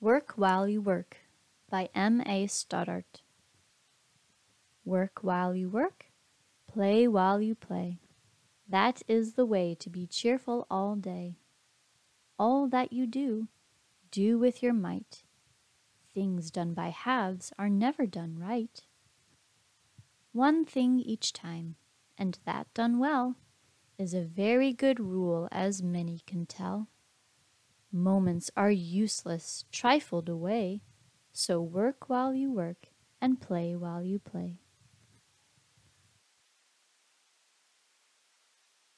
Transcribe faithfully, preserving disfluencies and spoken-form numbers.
Work While You Work by M A Stoddart. Work while you work, play while you play. That is the way to be cheerful all day. All that you do, do with your might. Things done by halves are never done right. One thing each time, and that done well, is a very good rule, as many can tell. Moments are useless, trifled away, so work while you work and play while you play.